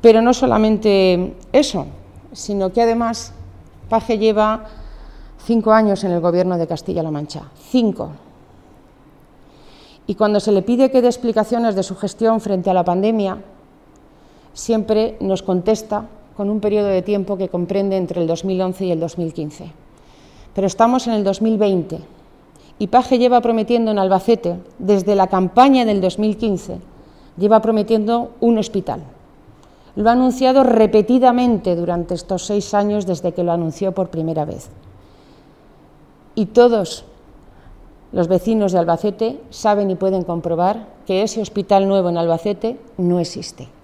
Pero no solamente eso, sino que además Paje lleva 5 años en el Gobierno de Castilla-La Mancha, 5. Y cuando se le pide que dé explicaciones de su gestión frente a la pandemia, siempre nos contesta con un periodo de tiempo que comprende entre el 2011 y el 2015. Pero estamos en el 2020 y Paje lleva prometiendo en Albacete, desde la campaña del 2015, lleva prometiendo un hospital. Lo ha anunciado repetidamente durante estos 6 años desde que lo anunció por primera vez. Y todos los vecinos de Albacete saben y pueden comprobar que ese hospital nuevo en Albacete no existe.